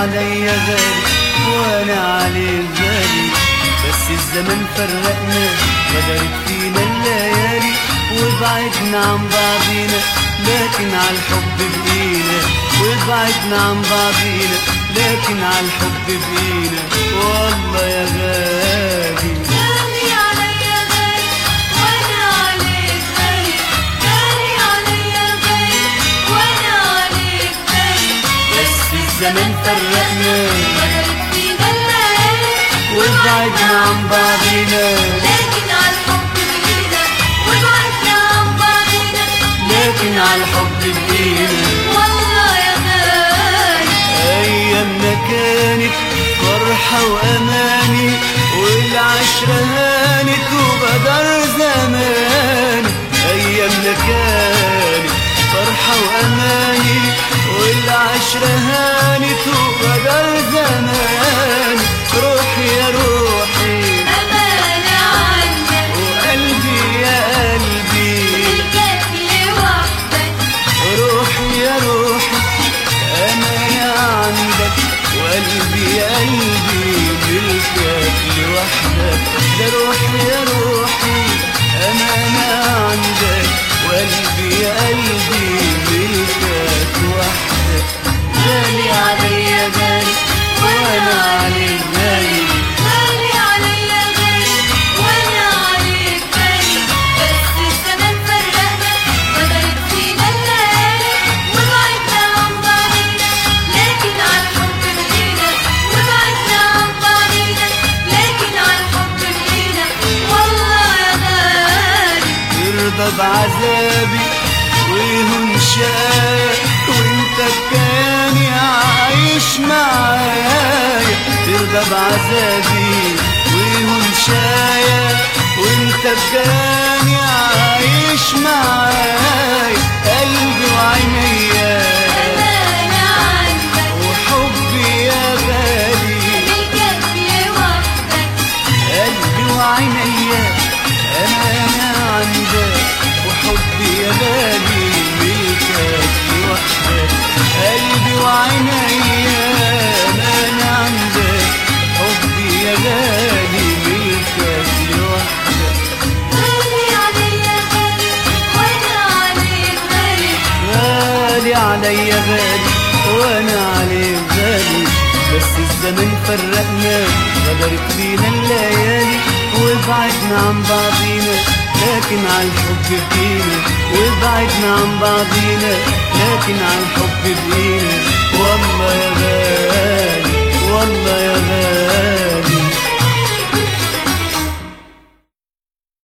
عليا غالي وانا عليك غالي، بس الزمن فرقنا غدرت فينا الليالي وبعدنا عن بعضينا، لكن عالحب بقينا وبعدنا عن بعضينا، لكن عالحب بقينا والله يا غالي. غالي عليا غالي وانا عليك غالي، غالي عليا غالي وانا عليك غالي، بس الزمن فرقنا غدرت فينا الليالي وبعدنا عن بعضينا، لكن عالحب بقينا وبعدنا عن بعضينا، لكن عالحب بقينا والله يا غالي. أيامنا كانت فرحة وأماني والعشرة هانت وبدر زمان، أيامنا كانت فرحة وأماني والعشرة هانت وبدر زمان، روحي يا روحي أمانة عنك وقلبي يا قلبي ملكك لوحدك، روحي يا روحي أنا عندك وقلبي يا قلبي ملكك لوحدك، ده روحي يا روحي أنا عندك وقلبي يا قلبي ملكك وحدك، غالي عليا غالي وأنا عليك غالي، غالي عليا غالي وانا عليك غالي، بس الزمن فرقنا غدرت فينا الليالي وبعدنا عن بعضينا، لكن عالحب بقينا وبعدنا عن بعضينا، لكن عالحب بقينا والله يا غالي. يرضى بعذابي ويهون شقايا وانت بكياني عايش معايا، ترضى بعذابي ويهون شقايا وانت بكياني عايش معايا، قلبي وعينيا أمانة عنك وحبي يا غالي، ملكك لوحدك، قلبي وعينيا أنا عندك وحبي يا غالي ملكك لوحدك، قلبي وعينيا أنا عندك حبي يا غالي ملكك لوحدك، غالي عليا غالي وانا عليك غالي، غالي عليا غالي وأنا عليك غالي، بس الزمن فرقنا غدرت بينا الليالي وبعدنا عن بعضينا، لكن عالحب بقينا وبعدنا عن بعضينا، لكن عالحب